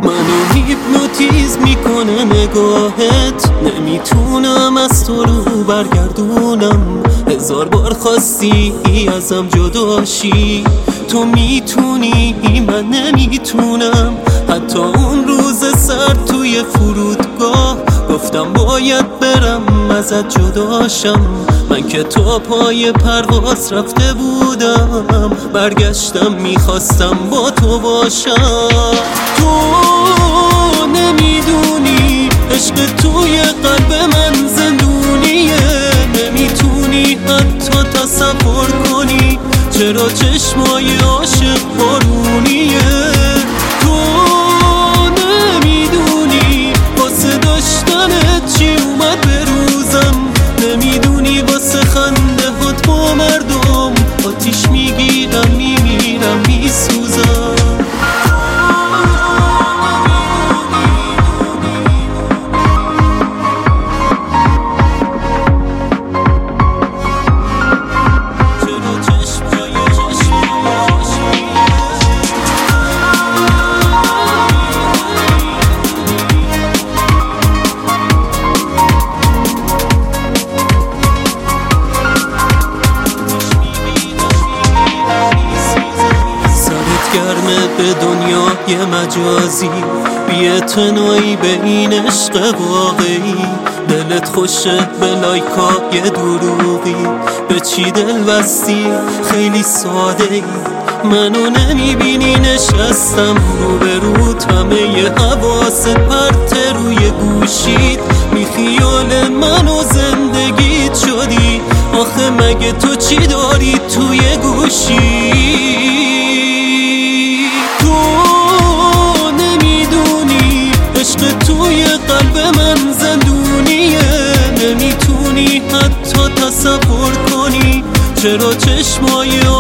منو هیپنوتیزم میکنه نگاهت، نمیتونم از تو رو برگردونم. هزار بار خواستی ازم جداشی، تو میتونی من نمیتونم. حتی اون روز سر توی فرودگاه گفتم باید برم ازت جداشم. من که تا پای پرواز رفته بودم، برگشتم میخواستم با تو باشم. تو نمیدونی عشق توی قلب من زندونیه، نمیتونی حتی تصور کنی چرا چشمای عاشق بارونیه. تو نمیدونی واسه داشتنت چی اومد به روزم، نمیدونی واسه خنده هات با مردم آتیش میگیرم میمیرم میسوزم. گرمه به دنیای مجازی، بی‌اعتنایی به این عشق واقعی. دلت خوشه به لایکای دروغی، به چی دل بستی خیلی ساده ای. منو نمیبینی نشستم روبروت، همه حواست پرت روی گوشید. بی خیال منو زندگیت شدی، آخه مگه تو چی داری توی گوشی؟ عشق توی قلب من زندونیه، نمیتونی حتی تصور کنی چرا چشمای